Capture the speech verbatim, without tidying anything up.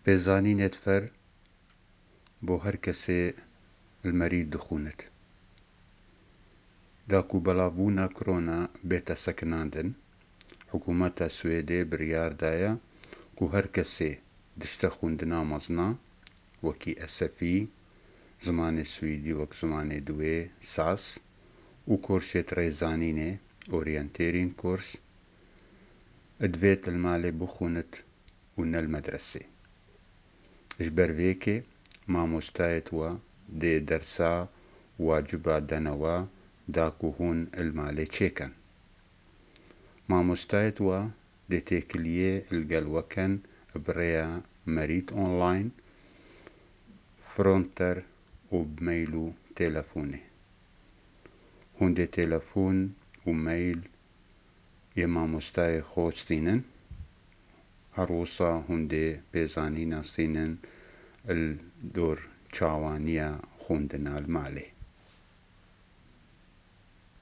بێزانینێت فەر بۆ هەر کەسێ المەریت دخونت. داکو بەڵاوبوونا کۆرۆنا بێتە سەکناندن، حکومەتە سوێدێ بڕیار دایە کو هەر کەسێ دشتە خوندنا مەزنە وەکی ئەسەفی، زمانێ سویدی وەک زمانێ دوێ، ساس و کۆرسێت ڕێزانینێ ئۆریەنتێرین کۆرس ئەدڤێت المالێ بخونت و نە المەدرەسێ. ji ber vêkê mamostayek we dê dersa waciba denewe da ku hûn il malê çêkin. Mamostayek we dê têkiliyê li gel we kin bi rêya merît online, fronter û bi mail û têlefonê. Hûn dê têlefon û mail yê mamostayê xwe stînin, her wisa hûn dê pêzanîna stînin il dor çawaniya xwendina li malê.